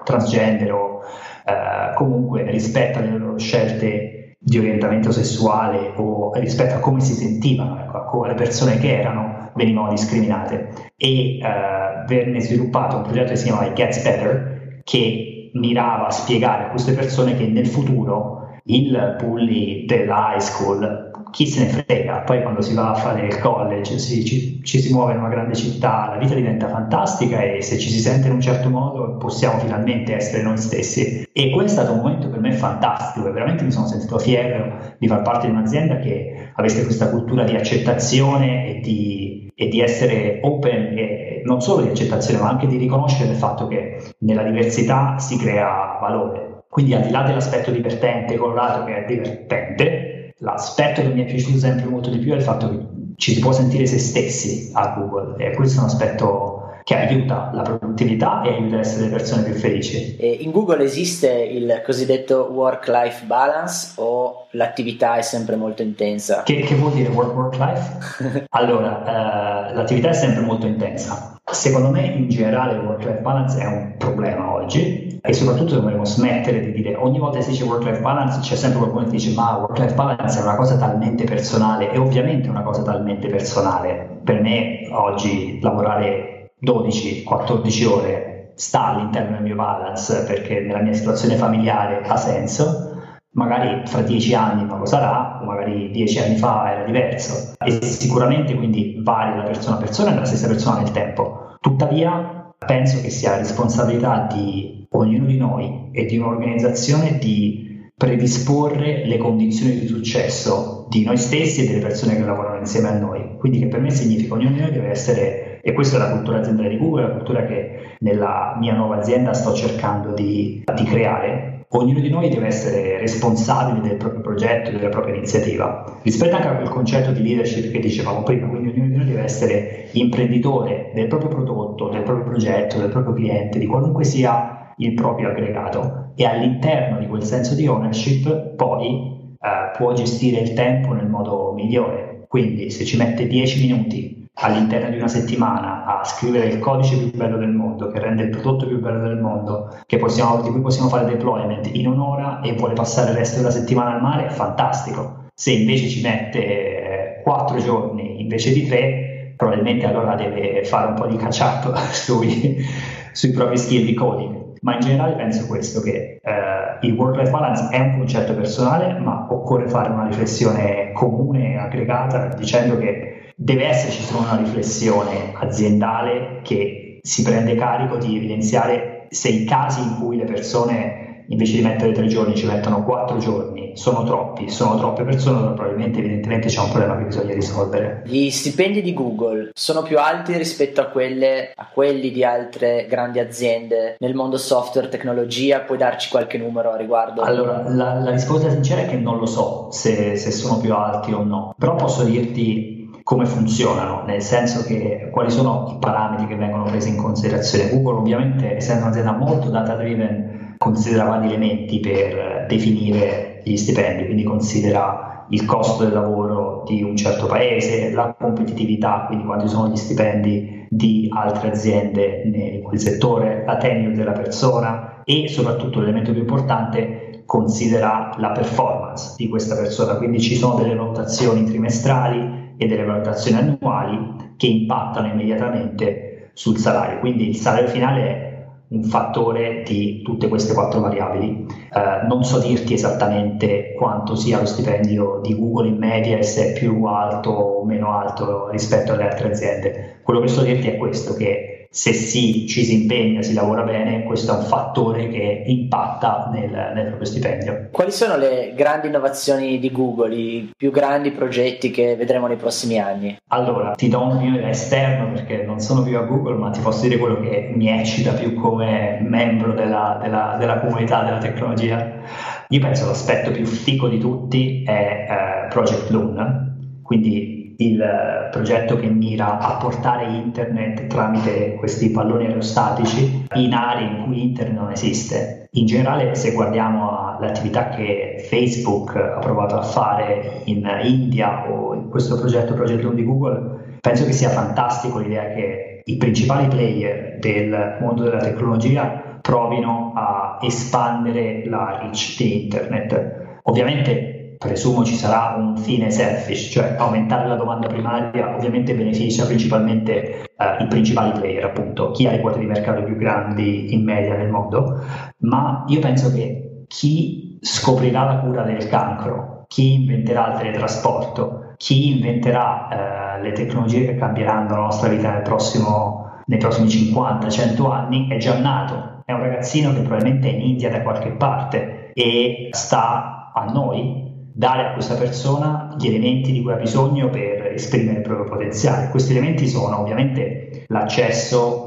transgender o eh, comunque rispetto alle loro scelte di orientamento sessuale o rispetto a come si sentivano, ecco, a come le persone che erano venivano discriminate. E eh, venne sviluppato un progetto che si chiama It Gets Better, che mirava a spiegare a queste persone che nel futuro il bully della high school, chi se ne frega, poi quando si va a fare il college si, ci, ci si muove in una grande città, la vita diventa fantastica e se ci si sente in un certo modo possiamo finalmente essere noi stessi. E questo è stato un momento per me fantastico e veramente mi sono sentito fiero di far parte di un'azienda che avesse questa cultura di accettazione e di, e di essere open, e non solo di accettazione ma anche di riconoscere il fatto che nella diversità si crea valore. Quindi al di là dell'aspetto divertente, colorato, che è divertente, l'aspetto che mi è piaciuto sempre molto di più è il fatto che ci si può sentire se stessi a Google, e questo è un aspetto che aiuta la produttività e aiuta a essere le persone più felici. E in Google esiste il cosiddetto work-life balance o l'attività è sempre molto intensa? Che, che vuol dire work-work-life? Allora, eh, l'attività è sempre molto intensa. Secondo me in generale il work-life balance è un problema oggi e soprattutto dovremmo smettere di dire ogni volta che si dice work-life balance c'è sempre qualcuno che dice ma work-life balance è una cosa talmente personale, e ovviamente è una cosa talmente personale. Per me oggi lavorare dodici quattordici ore sta all'interno del mio balance perché nella mia situazione familiare ha senso. Magari fra dieci anni non lo sarà, o magari dieci anni fa era diverso, e sicuramente quindi varia da persona a persona e dalla stessa persona nel tempo. Tuttavia penso che sia responsabilità di ognuno di noi e di un'organizzazione di predisporre le condizioni di successo di noi stessi e delle persone che lavorano insieme a noi. Quindi che per me significa ognuno di noi deve essere, e questa è la cultura aziendale di Google, la cultura che nella mia nuova azienda sto cercando di, di creare. Ognuno di noi deve essere responsabile del proprio progetto, della propria iniziativa. Rispetto anche a quel concetto di leadership che dicevamo prima, quindi ognuno di noi deve essere imprenditore del proprio prodotto, del proprio progetto, del proprio cliente, di qualunque sia il proprio aggregato, e all'interno di quel senso di ownership poi eh, può gestire il tempo nel modo migliore. Quindi se ci mette dieci minuti all'interno di una settimana a scrivere il codice più bello del mondo, che rende il prodotto più bello del mondo, che possiamo, di cui possiamo fare deployment in un'ora, e vuole passare il resto della settimana al mare, fantastico. Se invece ci mette quattro giorni invece di tre, probabilmente allora deve fare un po' di catch up sui, sui propri skill di coding. Ma in generale penso questo, che eh, il work-life balance è un concetto personale, ma occorre fare una riflessione comune, aggregata, dicendo che deve esserci solo una riflessione aziendale che si prende carico di evidenziare se i casi in cui le persone invece di mettere tre giorni ci mettono quattro giorni sono troppi, sono troppe persone, allora probabilmente evidentemente c'è un problema che bisogna risolvere. Gli stipendi di Google sono più alti rispetto a quelle a quelli di altre grandi aziende nel mondo software, tecnologia? Puoi darci qualche numero a riguardo? Allora, la, la risposta sincera è che non lo so se, se sono più alti o no, però posso dirti come funzionano, nel senso che quali sono i parametri che vengono presi in considerazione. Google ovviamente, essendo un'azienda molto data driven, considera vari elementi per definire gli stipendi, quindi considera il costo del lavoro di un certo paese, la competitività, quindi quanti sono gli stipendi di altre aziende in quel settore, la tenure della persona, e soprattutto l'elemento più importante, considera la performance di questa persona. Quindi ci sono delle valutazioni trimestrali e delle valutazioni annuali che impattano immediatamente sul salario. Quindi il salario finale è un fattore di tutte queste quattro variabili. Eh, non so dirti esattamente quanto sia lo stipendio di Google in media e se è più alto o meno alto rispetto alle altre aziende. Quello che so dirti è questo, che se si, ci si impegna, si lavora bene, questo è un fattore che impatta nel, nel proprio stipendio. Quali sono le grandi innovazioni di Google, i più grandi progetti che vedremo nei prossimi anni? Allora, ti do un mio da esterno perché non sono più a Google, ma ti posso dire quello che mi eccita più come membro della, della, della comunità della tecnologia. Io penso l'aspetto più figo di tutti è eh, Project Loon, quindi il progetto che mira a portare internet tramite questi palloni aerostatici in aree in cui internet non esiste. In generale, se guardiamo all'attività che Facebook ha provato a fare in India o in questo progetto Project Loon di Google, penso che sia fantastico l'idea che i principali player del mondo della tecnologia provino a espandere la reach di internet. Ovviamente presumo ci sarà un fine selfish, cioè aumentare la domanda primaria ovviamente beneficia principalmente eh, i principali player, appunto chi ha le quote di mercato più grandi in media nel mondo, ma io penso che chi scoprirà la cura del cancro, chi inventerà il teletrasporto, chi inventerà eh, le tecnologie che cambieranno la nostra vita nel prossimo, nei prossimi cinquanta cento anni è già nato, è un ragazzino che probabilmente è in India da qualche parte e sta a noi dare a questa persona gli elementi di cui ha bisogno per esprimere il proprio potenziale. Questi elementi sono ovviamente l'accesso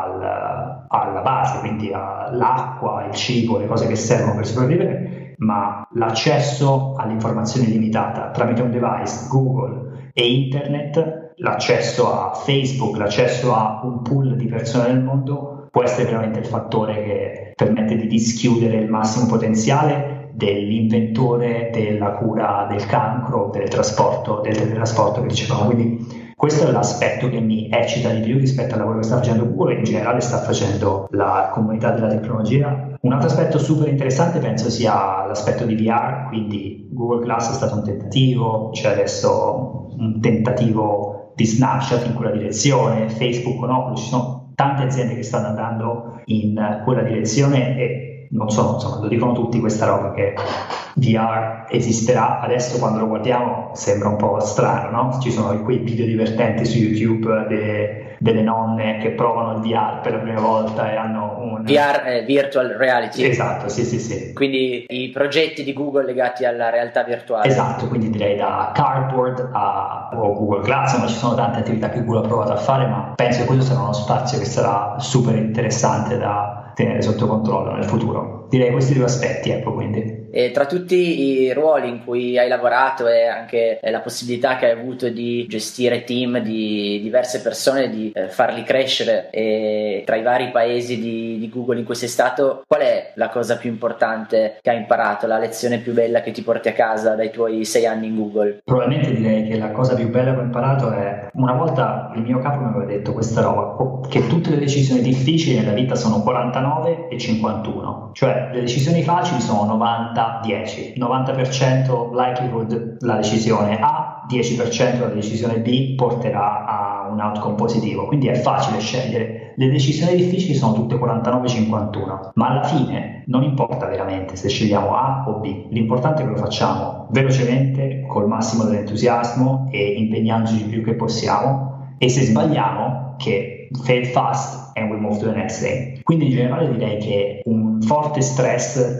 al, alla base, quindi all'acqua, il cibo, le cose che servono per sopravvivere, ma l'accesso all'informazione limitata tramite un device, Google e Internet, l'accesso a Facebook, l'accesso a un pool di persone nel mondo può essere veramente il fattore che permette di dischiudere il massimo potenziale dell'inventore della cura del cancro, del trasporto, del teletrasporto che dicevamo. Quindi questo è l'aspetto che mi eccita di più rispetto al lavoro che sta facendo Google e in generale sta facendo la comunità della tecnologia. Un altro aspetto super interessante penso sia l'aspetto di V R, quindi Google Glass è stato un tentativo, c'è adesso un tentativo di Snapchat in quella direzione, Facebook con Oculus, ci sono tante aziende che stanno andando in quella direzione e non so, insomma, lo dicono tutti questa roba che V R esisterà. Adesso quando lo guardiamo sembra un po' strano, no? Ci sono quei video divertenti su YouTube de, delle nonne che provano il V R per la prima volta e hanno un... V R è Virtual Reality. Esatto, sì, sì, sì. Quindi i progetti di Google legati alla realtà virtuale. Esatto, quindi direi da Cardboard a o Google Glass, ma ci sono tante attività che Google ha provato a fare, ma penso che questo sarà uno spazio che sarà super interessante da tenere sotto controllo nel futuro. Direi questi due aspetti, ecco, quindi. E tra tutti i ruoli in cui hai lavorato e anche la possibilità che hai avuto di gestire team di diverse persone, di eh, farli crescere, e tra i vari paesi di, di Google in cui sei stato, qual è la cosa più importante che hai imparato, la lezione più bella che ti porti a casa dai tuoi sei anni in Google? Probabilmente direi che la cosa più bella che ho imparato è, una volta il mio capo mi aveva detto questa roba, che tutte le decisioni difficili nella vita sono quarantanove e cinquantuno, cioè le decisioni facili sono novanta dieci, novanta per cento likelihood la decisione A, dieci per cento la decisione B porterà a un outcome positivo, quindi è facile scegliere. Le decisioni difficili sono tutte quarantanove cinquantuno, ma alla fine non importa veramente se scegliamo A o B, l'importante è che lo facciamo velocemente, col massimo dell'entusiasmo e impegnandoci il più che possiamo, e se sbagliamo che fail fast and we move to the next thing. Quindi in generale direi che un forte stress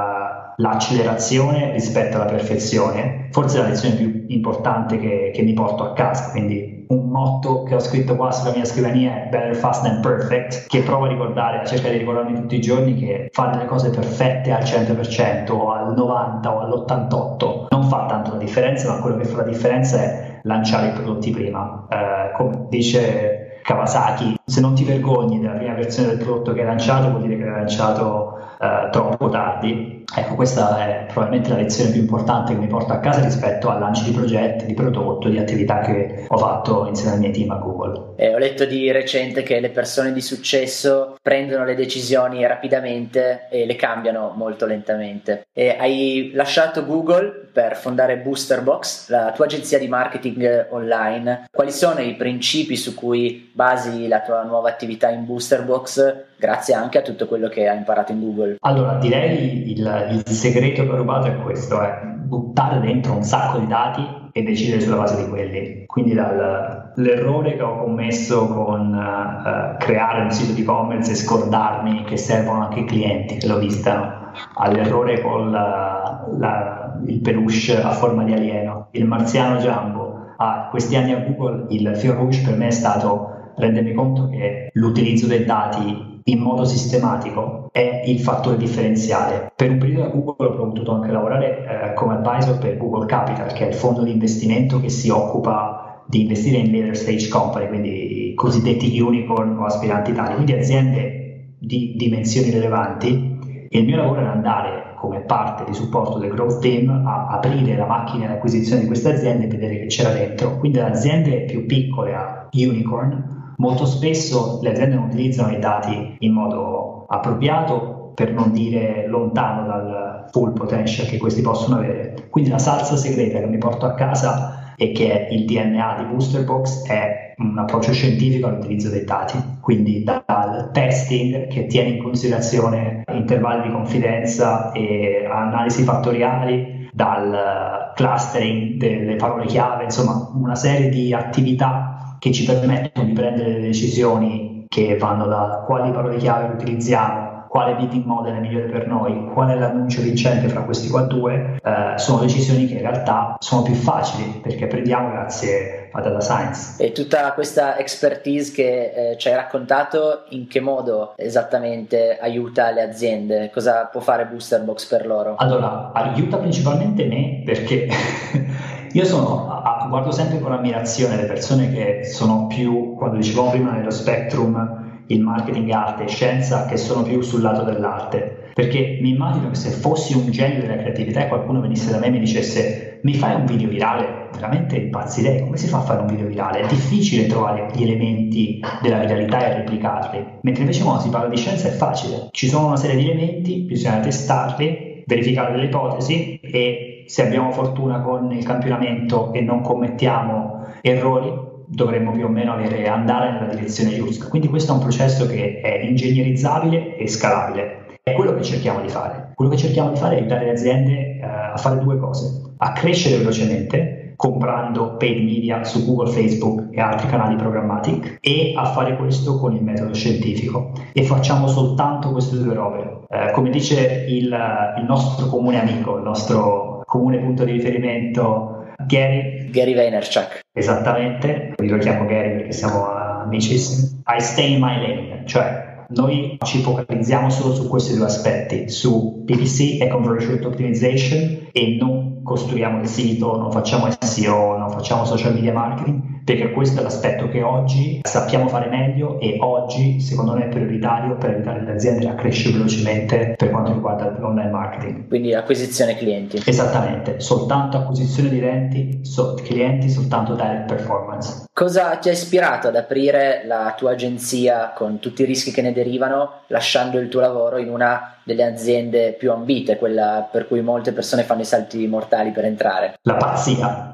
nell'accelerazione rispetto alla perfezione, forse è la lezione più importante che, che mi porto a casa. Quindi un motto che ho scritto qua sulla mia scrivania è better fast than perfect, che provo a ricordare, a cercare di ricordarmi tutti i giorni che fare le cose perfette al cento per cento o al novanta o all'ottantotto non fa tanto la differenza, ma quello che fa la differenza è lanciare i prodotti prima. Eh, come dice Kawasaki, se non ti vergogni della prima versione del prodotto che hai lanciato vuol dire che l'hai lanciato eh, troppo tardi. Ecco, questa è probabilmente la lezione più importante che mi porto a casa rispetto al lancio di progetti, di prodotto, di attività che ho fatto insieme al mio team a Google. Eh, ho letto di recente che le persone di successo prendono le decisioni rapidamente e le cambiano molto lentamente. E hai lasciato Google per fondare Boosterbox, la tua agenzia di marketing online. Quali sono i principi su cui basi la tua nuova attività in Boosterbox, grazie anche a tutto quello che hai imparato in Google? Allora, direi il, il segreto che ho rubato è questo, è buttare dentro un sacco di dati e decidere sulla base di quelli. Quindi dall'errore che ho commesso con uh, creare un sito di e-commerce e scordarmi che servono anche i clienti che lo vistano, all'errore con la, la, il peluche a forma di alieno, il marziano Jumbo, a questi anni a Google, il filo rouge per me è stato rendermi conto che l'utilizzo dei dati in modo sistematico è il fattore differenziale. Per un periodo a Google ho potuto anche lavorare eh, come advisor per Google Capital, che è il fondo di investimento che si occupa di investire in later stage company, quindi i cosiddetti unicorn o aspiranti tali, quindi aziende di dimensioni rilevanti. E il mio lavoro era andare come parte di supporto del growth team a aprire la macchina di acquisizione di queste aziende e vedere che c'era dentro. Quindi da aziende più piccole a unicorn, molto spesso le aziende non utilizzano i dati in modo appropriato, per non dire lontano dal full potential che questi possono avere. Quindi la salsa segreta che mi porto a casa e che è il D N A di Boosterbox è un approccio scientifico all'utilizzo dei dati, quindi dal testing che tiene in considerazione intervalli di confidenza e analisi fattoriali, dal clustering delle parole chiave, insomma una serie di attività che ci permettono di prendere delle decisioni che vanno da quali parole chiave utilizziamo, quale bidding model è migliore per noi, qual è l'annuncio vincente fra questi qua due, eh, sono decisioni che in realtà sono più facili perché prendiamo grazie a data science. E tutta questa expertise che eh, ci hai raccontato, in che modo esattamente aiuta le aziende? Cosa può fare Boosterbox per loro? Allora, aiuta principalmente me perché io sono, a, guardo sempre con ammirazione le persone che sono più, quando dicevamo prima nello spectrum, il marketing arte e scienza, che sono più sul lato dell'arte, perché mi immagino che se fossi un genio della creatività e qualcuno venisse da me e mi dicesse mi fai un video virale, veramente impazzirei. Come si fa a fare un video virale? È difficile trovare gli elementi della viralità e replicarli, mentre invece quando si parla di scienza è facile, ci sono una serie di elementi, bisogna testarli, verificare delle ipotesi e se abbiamo fortuna con il campionamento e non commettiamo errori dovremmo più o meno avere, andare nella direzione giusta. Quindi questo è un processo che è ingegnerizzabile e scalabile. È quello che cerchiamo di fare. Quello che cerchiamo di fare è aiutare le aziende eh, a fare due cose: a crescere velocemente comprando paid media su Google, Facebook e altri canali programmatic, e a fare questo con il metodo scientifico. E facciamo soltanto queste due robe. Eh, come dice il, il nostro comune amico, il nostro comune punto di riferimento, Gary Gary Vaynerchuk. Esattamente, io lo chiamo Gary perché siamo amicissimi. I stay in my lane, cioè noi ci focalizziamo solo su questi due aspetti, su P P C e Conversion Rate Optimization, e non costruiamo il sito, non facciamo S E O, non facciamo social media marketing, perché questo è l'aspetto che oggi sappiamo fare meglio e oggi secondo me è prioritario per aiutare le aziende a crescere velocemente per quanto riguarda l'online marketing. Quindi acquisizione clienti. Esattamente, soltanto acquisizione di clienti, so, clienti soltanto direct performance. Cosa ti ha ispirato ad aprire la tua agenzia con tutti i rischi che ne derivano, lasciando il tuo lavoro in una delle aziende più ambite, quella per cui molte persone fanno i salti mortali per entrare? La pazzia.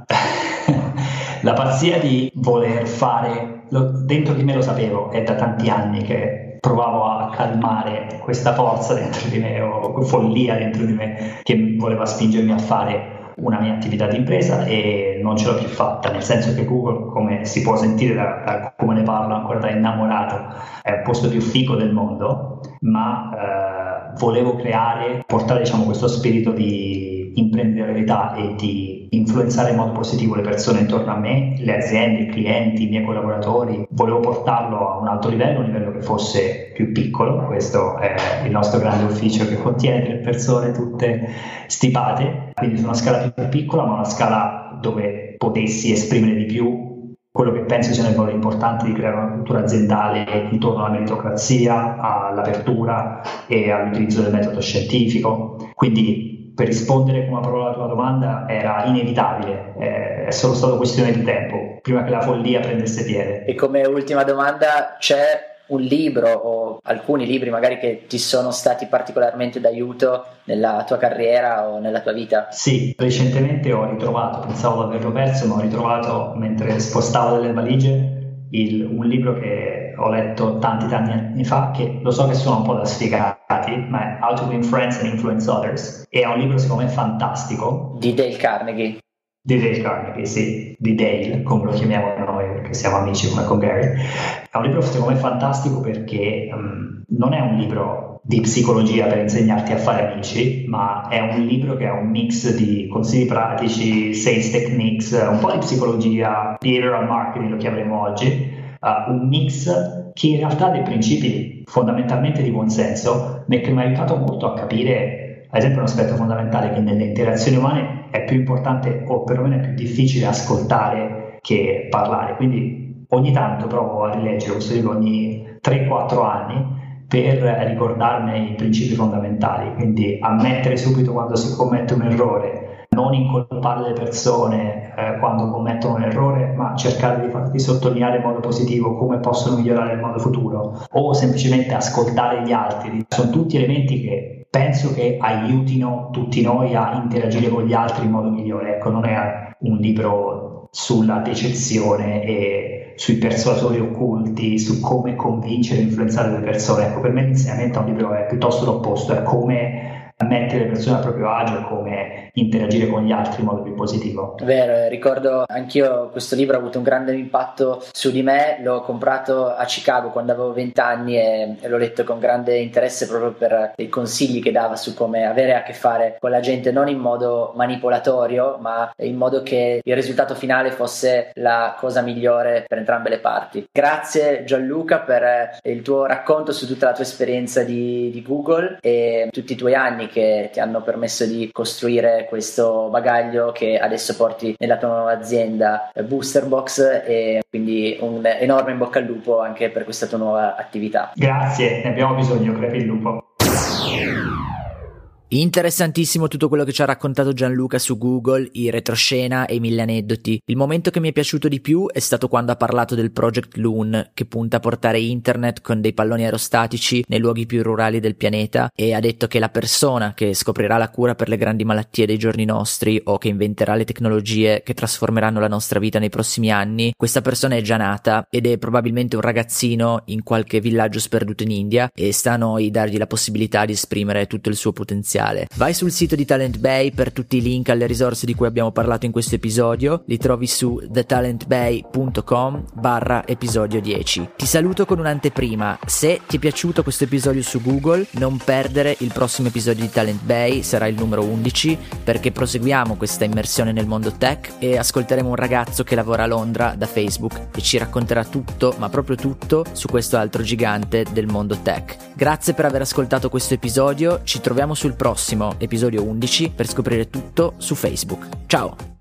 La pazzia di voler fare, lo, dentro di me lo sapevo, è da tanti anni che provavo a calmare questa forza dentro di me, o follia dentro di me, che voleva spingermi a fare una mia attività di impresa, e non ce l'ho più fatta, nel senso che Google, come si può sentire da, da come ne parlo ancora da innamorato, è il posto più figo del mondo, ma eh, volevo creare, portare diciamo questo spirito di imprenditorialità e di influenzare in modo positivo le persone intorno a me, le aziende, i clienti, i miei collaboratori. Volevo portarlo a un alto livello, un livello che fosse più piccolo. Questo è il nostro grande ufficio che contiene tre persone tutte stipate, quindi su una scala più piccola, ma una scala dove potessi esprimere di più quello che penso siano i valori importanti di creare una cultura aziendale intorno alla meritocrazia, all'apertura e all'utilizzo del metodo scientifico. Quindi, per rispondere con una parola alla tua domanda, era inevitabile, è solo stato questione di tempo prima che la follia prendesse piede. E come ultima domanda, c'è un libro o alcuni libri magari che ti sono stati particolarmente d'aiuto nella tua carriera o nella tua vita? Sì, recentemente ho ritrovato, pensavo di averlo perso, ma ho ritrovato mentre spostavo delle valigie il, un libro che ho letto tanti tanti anni fa, che lo so che suona un po' da sfigati, ma è How to Win Friends and Influence Others, e è un libro secondo me fantastico. Di Dale Carnegie. Di Dale Carnegie, sì, di Dale, come lo chiamiamo noi perché siamo amici come con Gary. È un libro secondo me fantastico perché um, non è un libro di psicologia per insegnarti a fare amici, ma è un libro che ha un mix di consigli pratici, sales techniques, un po' di psicologia, behavioral marketing lo chiameremo oggi, uh, un mix che in realtà ha dei principi fondamentalmente di buon senso, ma che mi ha aiutato molto a capire, ad esempio, un aspetto fondamentale, che nelle interazioni umane è più importante, o perlomeno è più difficile, ascoltare che parlare. Quindi ogni tanto provo a rileggere questo libro ogni tre quattro anni per ricordarne i principi fondamentali, quindi ammettere subito quando si commette un errore, non incolpare le persone eh, quando commettono un errore, ma cercare di farti sottolineare in modo positivo come possono migliorare il modo futuro, o semplicemente ascoltare gli altri. Sono tutti elementi che penso che aiutino tutti noi a interagire con gli altri in modo migliore. Ecco, non è un libro sulla decezione e sui persuasori occulti, su come convincere e influenzare le persone. Ecco, per me l'insegnamento a un libro è piuttosto l'opposto, è come mettere le persone a proprio agio e come interagire con gli altri in modo più positivo. Vero, ricordo anch'io questo libro ha avuto un grande impatto su di me, l'ho comprato a Chicago quando avevo venti anni e, e l'ho letto con grande interesse proprio per i consigli che dava su come avere a che fare con la gente, non in modo manipolatorio, ma in modo che il risultato finale fosse la cosa migliore per entrambe le parti. Grazie Gianluca per il tuo racconto su tutta la tua esperienza di, di Google e tutti i tuoi anni che ti hanno permesso di costruire questo bagaglio che adesso porti nella tua nuova azienda Boosterbox, e quindi un enorme in bocca al lupo anche per questa tua nuova attività. Grazie, ne abbiamo bisogno, crepi il lupo. Interessantissimo tutto quello che ci ha raccontato Gianluca su Google, i retroscena e i mille aneddoti. Il momento che mi è piaciuto di più è stato quando ha parlato del Project Loon, che punta a portare internet con dei palloni aerostatici nei luoghi più rurali del pianeta, e ha detto che la persona che scoprirà la cura per le grandi malattie dei giorni nostri o che inventerà le tecnologie che trasformeranno la nostra vita nei prossimi anni, questa persona è già nata ed è probabilmente un ragazzino in qualche villaggio sperduto in India, e sta a noi dargli la possibilità di esprimere tutto il suo potenziale. Vai sul sito di Talent Bay per tutti i link alle risorse di cui abbiamo parlato in questo episodio, li trovi su thetalentbay.com barra episodio dieci. Ti saluto con un'anteprima: se ti è piaciuto questo episodio su Google, non perdere il prossimo episodio di Talent Bay, sarà il numero undici, perché proseguiamo questa immersione nel mondo tech e ascolteremo un ragazzo che lavora a Londra da Facebook e ci racconterà tutto, ma proprio tutto, su questo altro gigante del mondo tech. Grazie per aver ascoltato questo episodio, ci troviamo sul prossimo episodio undici per scoprire tutto su Facebook. Ciao!